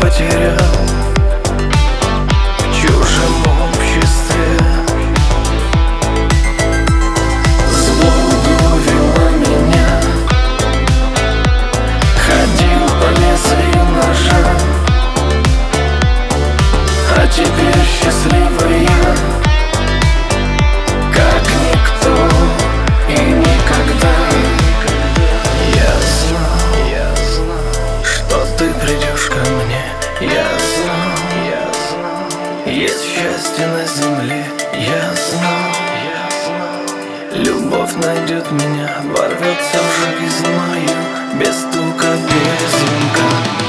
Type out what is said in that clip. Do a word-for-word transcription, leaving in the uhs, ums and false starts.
потерял в чужом обществе. Злоба увела меня, ходил по лезвию ножа, а теперь счастливый я, как никто и никогда. Я знал, я знал, что ты придешь ко мне. Я знал, я знал, есть счастье на земле. Я знал, я знал, любовь найдет меня, ворвется в жизнь мою, без стука, без звонка.